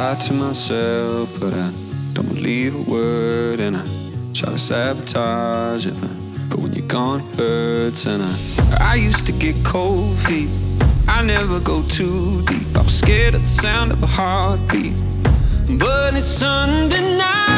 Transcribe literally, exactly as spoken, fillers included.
lie to myself, but I don't leave a word, and I try to sabotage it, but, but when you're gone it hurts. And I, I used to get cold feet, I never go too deep. I was scared of the sound of a heartbeat, but it's undeniable